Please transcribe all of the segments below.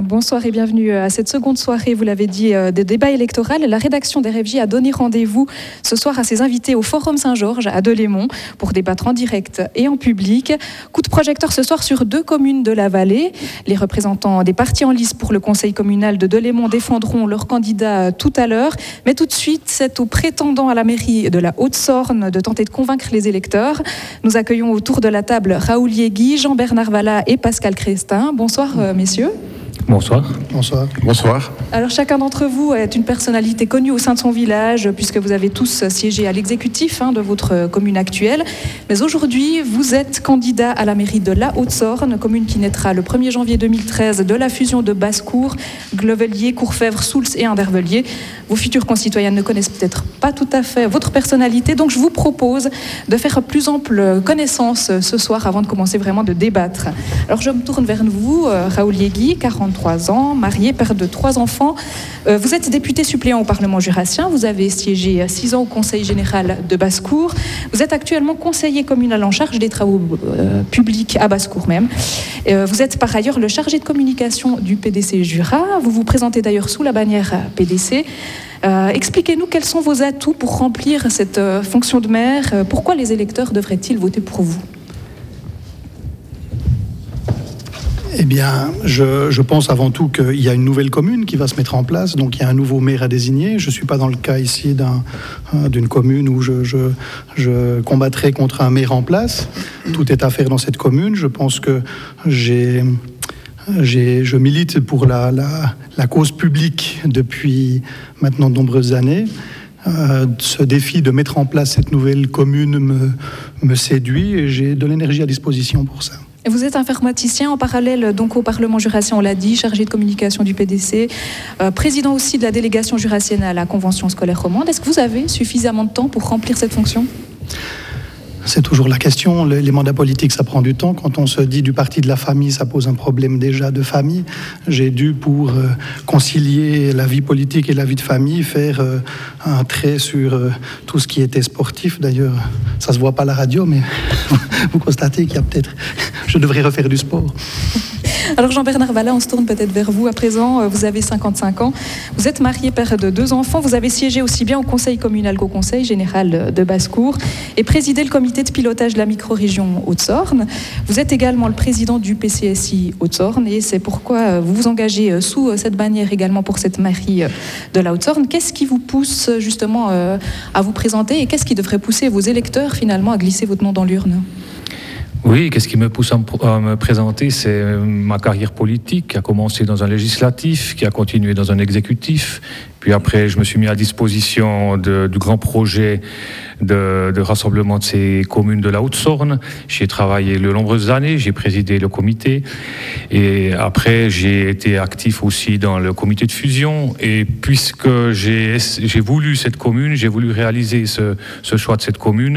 Bonsoir et bienvenue à cette seconde soirée, vous l'avez dit, des débats électoraux. La rédaction d'RFJ a donné rendez-vous ce soir à ses invités au Forum Saint-Georges à Delémont pour débattre en direct et en public. Coup de projecteur ce soir sur 2 communes de la vallée. Les représentants des partis en lice pour le conseil communal de Delémont défendront leurs candidats tout à l'heure. Mais tout de suite, c'est aux prétendants à la mairie de la Haute-Sorne de tenter de convaincre les électeurs. Nous accueillons autour de la table Raoul Yegui, Jean-Bernard Vallat et Pascal Crestin. Bonsoir messieurs. Bonsoir. Bonsoir. Bonsoir. Alors chacun d'entre vous est une personnalité connue au sein de son village puisque vous avez tous siégé à l'exécutif de votre commune actuelle. Mais aujourd'hui, vous êtes candidat à la mairie de la Haute-Sorne, commune qui naîtra le 1er janvier 2013 de la fusion de Basse-Cour, Glovelier, Courfèvre, Soultz et Andervellier. Vos futurs concitoyens ne connaissent peut-être pas tout à fait votre personnalité, donc je vous propose de faire plus ample connaissance ce soir avant de commencer vraiment de débattre. Alors je me tourne vers vous, Raoul Yegui, 43 ans, marié, père de 3 enfants. Vous êtes député suppléant au Parlement jurassien, vous avez siégé 6 ans au Conseil général de Basse-Cour. Vous êtes actuellement conseiller communal en charge des travaux publics à Basse-Cour même. Vous êtes par ailleurs le chargé de communication du PDC Jura. Vous vous présentez d'ailleurs sous la bannière PDC. Expliquez-nous quels sont vos atouts pour remplir cette fonction de maire. Pourquoi les électeurs devraient-ils voter pour vous ? Eh bien, je pense avant tout qu'il y a une nouvelle commune qui va se mettre en place, donc il y a un nouveau maire à désigner. Je ne suis pas dans le cas ici d'une commune où je combattrai contre un maire en place. Tout est à faire dans cette commune. Je pense que je milite pour la cause publique depuis maintenant de nombreuses années. Ce défi de mettre en place cette nouvelle commune me séduit et j'ai de l'énergie à disposition pour ça. Vous êtes informaticien en parallèle donc au Parlement jurassien, on l'a dit, chargé de communication du PDC, président aussi de la délégation jurassienne à la Convention scolaire romande. Est-ce que vous avez suffisamment de temps pour remplir cette fonction ? C'est toujours la question. Les mandats politiques, ça prend du temps. Quand on se dit du parti de la famille, ça pose un problème déjà de famille. J'ai dû, pour concilier la vie politique et la vie de famille, faire un trait sur tout ce qui était sportif. D'ailleurs, ça se voit pas à la radio, mais vous constatez qu'il y a peut-être... Je devrais refaire du sport. Alors Jean-Bernard Vallat, on se tourne peut-être vers vous à présent. Vous avez 55 ans. Vous êtes marié, père de 2 enfants. Vous avez siégé aussi bien au conseil communal qu'au conseil général de Basse-Cour et présidé le comité de pilotage de la micro-région Haute-Sorne. Vous êtes également le président du PCSI Haute-Sorne et c'est pourquoi vous vous engagez sous cette bannière également pour cette mairie de la Haute-Sorne. Qu'est-ce qui vous pousse justement à vous présenter et qu'est-ce qui devrait pousser vos électeurs finalement à glisser votre nom dans l'urne ? Oui, qu'est-ce qui me pousse à me présenter, c'est ma carrière politique qui a commencé dans un législatif, qui a continué dans un exécutif. Puis après, je me suis mis à disposition du grand projet de rassemblement de ces communes de la Haute-Sorne. J'y ai travaillé de nombreuses années, j'ai présidé le comité. Et après, j'ai été actif aussi dans le comité de fusion. Et puisque j'ai voulu cette commune, j'ai voulu réaliser ce choix de cette commune,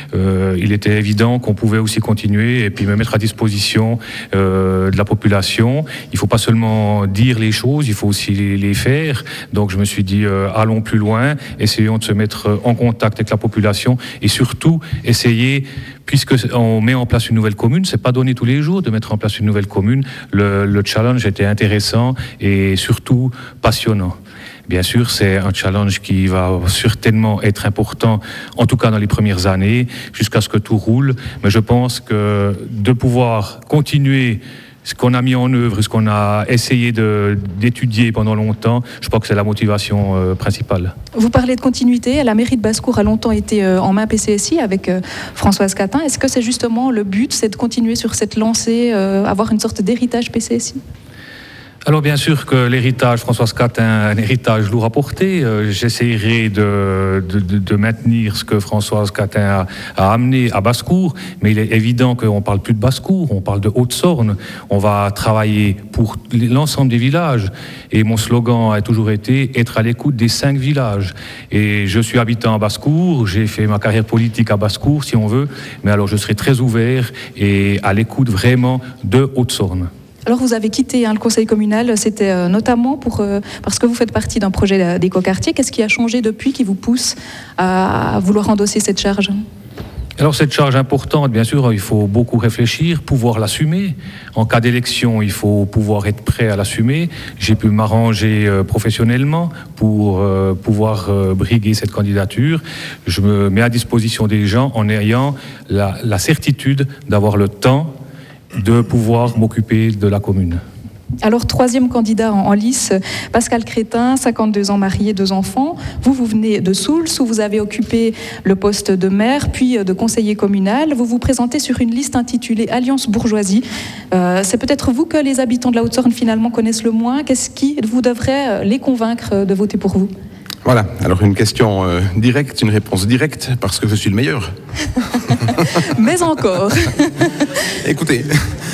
il était évident qu'on pouvait aussi continuer et puis me mettre à disposition de la population. Il ne faut pas seulement dire les choses, il faut aussi les faire. Donc je me suis dit, allons plus loin, essayons de se mettre en contact avec la population et surtout essayer, puisque on met en place une nouvelle commune, c'est pas donné tous les jours de mettre en place une nouvelle commune. Le challenge était intéressant et surtout passionnant. Bien sûr, c'est un challenge qui va certainement être important, en tout cas dans les premières années, jusqu'à ce que tout roule. Mais je pense que de pouvoir continuer ce qu'on a mis en œuvre, ce qu'on a essayé d'étudier pendant longtemps, je crois que c'est la motivation principale. Vous parlez de continuité. La mairie de Basse-Cour a longtemps été en main PCSI avec Françoise Catin. Est-ce que c'est justement le but, c'est de continuer sur cette lancée, avoir une sorte d'héritage PCSI ? Alors bien sûr que l'héritage Françoise Catin, un héritage lourd à porter. J'essaierai de maintenir ce que Françoise Catin a amené à Basse-Cour, mais il est évident qu'on ne parle plus de Basse-Cour, on parle de Haute-Sorne. On va travailler pour l'ensemble des villages et mon slogan a toujours été être à l'écoute des 5 villages. Et je suis habitant à Basse-Cour, j'ai fait ma carrière politique à Basse-Cour si on veut, mais alors je serai très ouvert et à l'écoute vraiment de Haute-Sorne. Alors vous avez quitté le conseil communal, c'était notamment parce que vous faites partie d'un projet d'écoquartier. Qu'est-ce qui a changé depuis qui vous pousse à vouloir endosser cette charge ? Alors cette charge importante, bien sûr, il faut beaucoup réfléchir, pouvoir l'assumer. En cas d'élection, il faut pouvoir être prêt à l'assumer. J'ai pu m'arranger professionnellement pour pouvoir briguer cette candidature. Je me mets à disposition des gens en ayant la certitude d'avoir le temps de pouvoir m'occuper de la commune. Alors, troisième candidat en lice, Pascal Crétin, 52 ans, marié, 2 enfants. Vous venez de Soultz, où vous avez occupé le poste de maire, puis de conseiller communal. Vous vous présentez sur une liste intitulée Alliance Bourgeoisie. C'est peut-être vous que les habitants de la Haute-Sorne finalement connaissent le moins. Qu'est-ce qui vous devrait les convaincre de voter pour vous ? Voilà, alors une question directe, une réponse directe, parce que je suis le meilleur. Mais encore. Écoutez,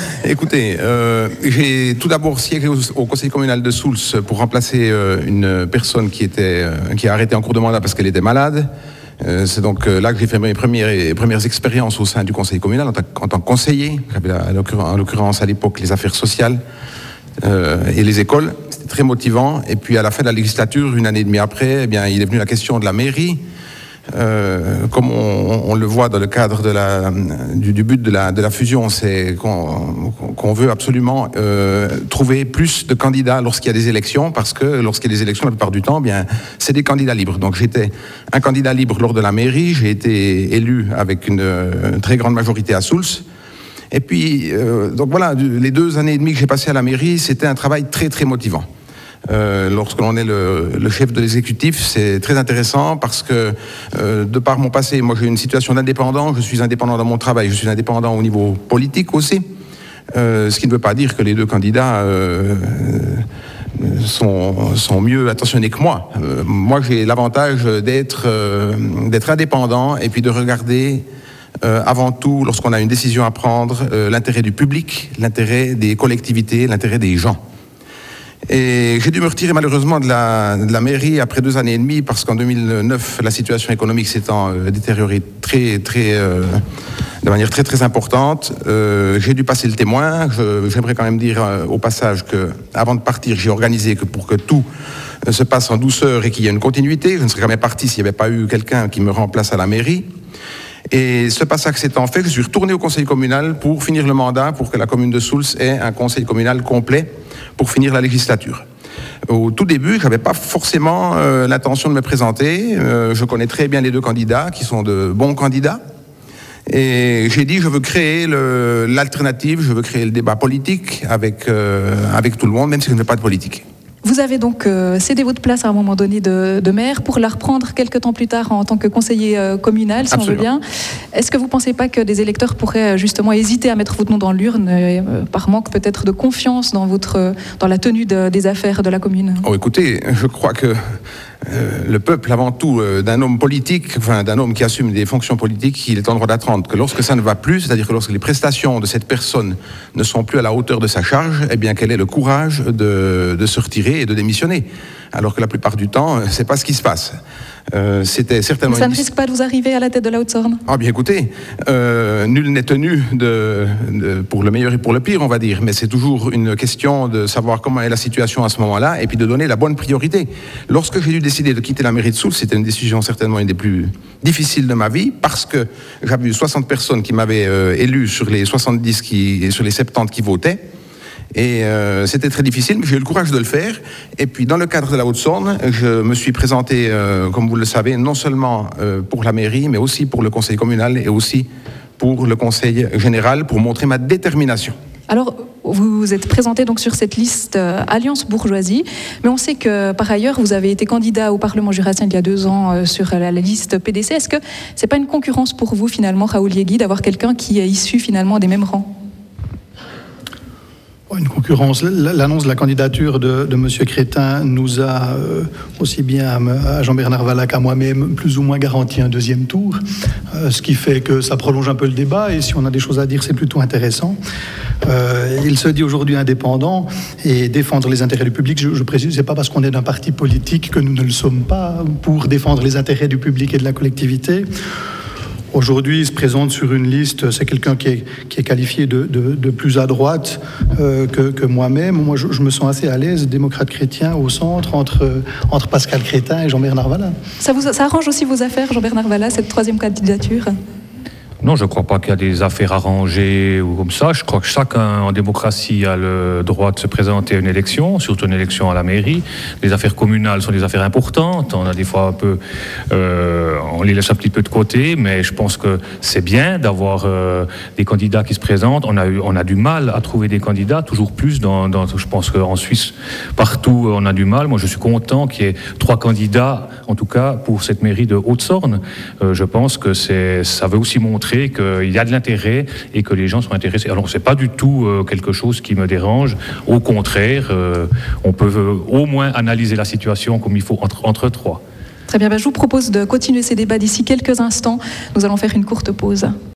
j'ai tout d'abord siégé au conseil communal de Soultz pour remplacer une personne qui a arrêté en cours de mandat parce qu'elle était malade. C'est donc là que j'ai fait mes premières expériences au sein du conseil communal en tant que conseiller. J'avais en l'occurrence à l'époque les affaires sociales et les écoles. C'était très motivant. Et puis à la fin de la législature, une année et demie après, eh bien, il est venu la question de la mairie. Comme on le voit dans le cadre du but de la fusion, c'est qu'on veut absolument trouver plus de candidats lorsqu'il y a des élections, parce que lorsqu'il y a des élections, la plupart du temps, eh bien, c'est des candidats libres. Donc j'étais un candidat libre lors de la mairie, j'ai été élu avec une très grande majorité à Soultz. Et puis, donc voilà, les 2 années et demie que j'ai passées à la mairie, c'était un travail très très motivant. Lorsque l'on est le chef de l'exécutif, c'est très intéressant parce que de par mon passé, moi j'ai une situation d'indépendant, je suis indépendant dans mon travail, je suis indépendant au niveau politique aussi, ce qui ne veut pas dire que les 2 candidats sont mieux attentionnés que moi. Moi j'ai l'avantage d'être indépendant et puis de regarder avant tout, lorsqu'on a une décision à prendre, l'intérêt du public, l'intérêt des collectivités, l'intérêt des gens. Et j'ai dû me retirer malheureusement de la mairie après 2 années et demie parce qu'en 2009, la situation économique s'étant détériorée de manière très très importante. J'ai dû passer le témoin. J'aimerais quand même dire au passage que, avant de partir, j'ai organisé pour que tout se passe en douceur et qu'il y ait une continuité. Je ne serais jamais parti s'il n'y avait pas eu quelqu'un qui me remplace à la mairie. Et ce passage s'étant fait, je suis retourné au conseil communal pour finir le mandat, pour que la commune de Soultz ait un conseil communal complet pour finir la législature. Au tout début, je n'avais pas forcément l'intention de me présenter. Je connais très bien les 2 candidats, qui sont de bons candidats. Et j'ai dit, je veux créer l'alternative, je veux créer le débat politique avec tout le monde, même si je ne fais pas de politique. Vous avez donc cédé votre place à un moment donné de maire pour la reprendre quelques temps plus tard en tant que conseiller communal, si Absolument. on veut bien. Est-ce que vous ne pensez pas que des électeurs pourraient justement hésiter à mettre votre nom dans l'urne par manque peut-être de confiance dans la tenue des affaires de la commune ? Oh, écoutez, je crois que le peuple, avant tout, d'un homme politique, enfin d'un homme qui assume des fonctions politiques, il est en droit d'attendre que lorsque ça ne va plus, c'est-à-dire que lorsque les prestations de cette personne ne sont plus à la hauteur de sa charge, eh bien qu'elle ait le courage de se retirer et de démissionner. Alors que la plupart du temps, c'est pas ce qui se passe. C'était certainement. Ça ne risque pas de vous arriver à la tête de la Haute-Sorne ? Ah bien écoutez, nul n'est tenu pour le meilleur et pour le pire, on va dire. Mais c'est toujours une question de savoir comment est la situation à ce moment-là et puis de donner la bonne priorité. Lorsque j'ai dû décider de quitter la mairie de Soultz, c'était une décision certainement une des plus difficiles de ma vie parce que j'avais eu 60 personnes qui m'avaient élu sur les 70 sur les 70 qui votaient. Et c'était très difficile, mais j'ai eu le courage de le faire. Et puis, dans le cadre de la Haute-Sorne, je me suis présenté, comme vous le savez, non seulement pour la mairie, mais aussi pour le conseil communal et aussi pour le conseil général, pour montrer ma détermination. Alors, vous vous êtes présenté donc sur cette liste Alliance Bourgeoisie, mais on sait que par ailleurs, vous avez été candidat au Parlement jurassien il y a 2 ans sur la liste PDC. Est-ce que c'est pas une concurrence pour vous finalement, Raoul Yegui, d'avoir quelqu'un qui est issu finalement des mêmes rangs ? Une concurrence. L'annonce de la candidature de M. Crétin nous a, aussi bien à Jean-Bernard Valla qu'à moi-même, plus ou moins garanti un 2e tour, ce qui fait que ça prolonge un peu le débat, et si on a des choses à dire, c'est plutôt intéressant. Il se dit aujourd'hui indépendant, et défendre les intérêts du public, je précise, c'est pas parce qu'on est d'un parti politique que nous ne le sommes pas pour défendre les intérêts du public et de la collectivité. Aujourd'hui, il se présente sur une liste, c'est quelqu'un qui est qualifié de plus à droite que moi-même. Moi, je me sens assez à l'aise, démocrate chrétien au centre, entre Pascal Crétin et Jean-Bernard Valla. Ça arrange aussi vos affaires, Jean-Bernard Valla, cette 3e candidature ? Non, je ne crois pas qu'il y a des affaires arrangées ou comme ça. Je crois que chacun en démocratie a le droit de se présenter à une élection, surtout une élection à la mairie. Les affaires communales sont des affaires importantes. On a des fois un peu, on les laisse un petit peu de côté, mais je pense que c'est bien d'avoir des candidats qui se présentent. On a du mal à trouver des candidats, toujours plus je pense qu'en Suisse, partout on a du mal. Moi, je suis content qu'il y ait 3 candidats, en tout cas pour cette mairie de Haute-Sorne. Je pense que ça veut aussi montrer qu'il y a de l'intérêt et que les gens sont intéressés. Alors, c'est pas du tout quelque chose qui me dérange. Au contraire, on peut au moins analyser la situation comme il faut entre 3. Très bien, je vous propose de continuer ces débats d'ici quelques instants. Nous allons faire une courte pause.